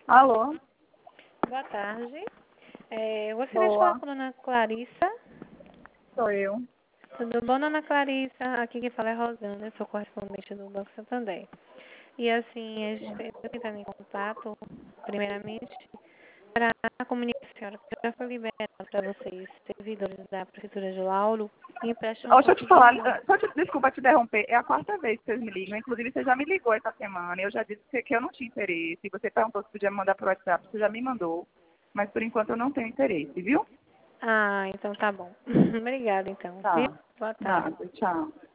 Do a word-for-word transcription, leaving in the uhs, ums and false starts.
Alô? Boa tarde. É, eu gostaria de falar Boa. com a dona Clarissa. Sou eu. Tudo bom, dona Clarissa? Aqui quem fala é Rosana, sou correspondente do Banco Santander. E assim, a gente está entrando em contato, primeiramente, para comunicar a senhora que já foi liberado para vocês, servidores da Prefeitura de Lauro, empréstimo Ó, no deixa eu te corpo de falar, bombeiro. deixa eu te, desculpa te interromper, é a quarta vez que vocês me ligam, inclusive você já me ligou essa semana, eu já disse que, que eu não tinha interesse, você perguntou se podia me mandar por WhatsApp, você já me mandou, mas por enquanto eu não tenho interesse, viu? Ah, então tá bom. Obrigada, então. Viu? Tá, Boa tarde. nada, tchau.